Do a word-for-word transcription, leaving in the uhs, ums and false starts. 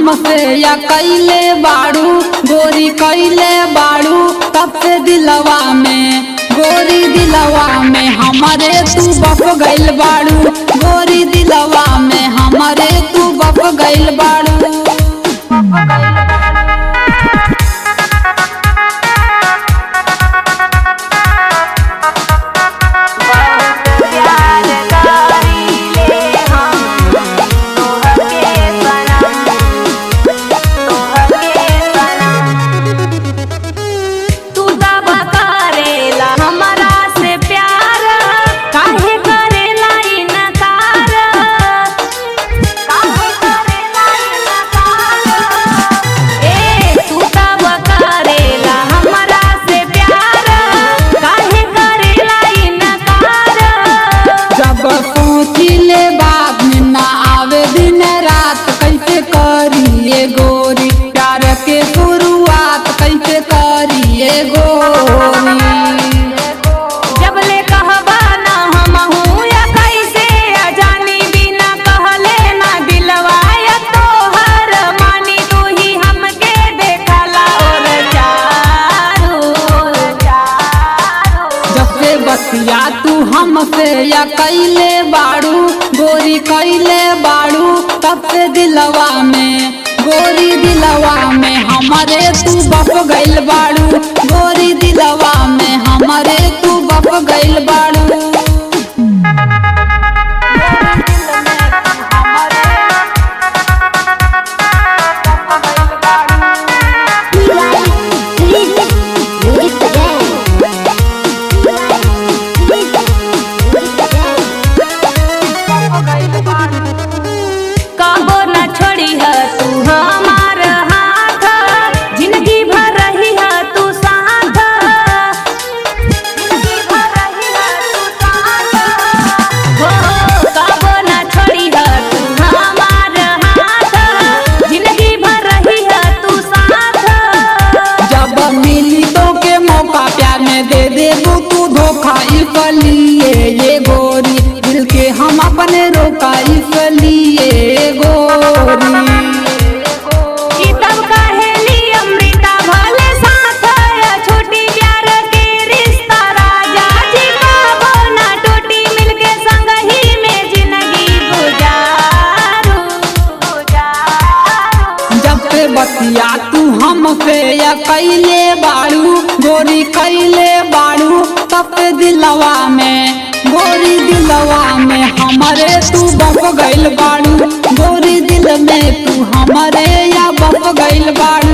हमसे या कैले बाड़ू गोरी कैले बाड़ू तब से दिलवा में गोरी दिलवा में हमारे तू बप गइल बाड़ू गोरी दिलवा में हमारे तू बप गइल बाड़ू। करिए गोरी प्यार के शुरुआत कैसे करिए गोरी जब ले कहबा ना हम हूँ या कैसे अजानी बिना कहले ना दिलवा या तोहर मानी तू ही हमके देखला और चारू जब से बतिया तू हमसे या कैले बाड़ू गोरी कैले बाड़ू तब से दिलवा में गोरी दिलवा में हमारे तू बप गइल बाड़ू गोरी दिलवा में हमारे तू बप गइल बाड़ू। लिए ये गोरी दिल के हम अपने रोका इसलिए गोरी तब कहेली अमृता भले साथ छोटी प्यार के रिश्ता राजा जी का ना टूटी मिलके संग ही में जिंदगी गुजारू गुजारू। जब से बतिया तू हमसे या कैले बाड़ू गोरी कैले बाड़ू तब से दिलवा में गोरी दिलवा में हमारे तू बप गइल बाड़ू गोरी दिल में तू हमारे या बप गइल बाड़ू।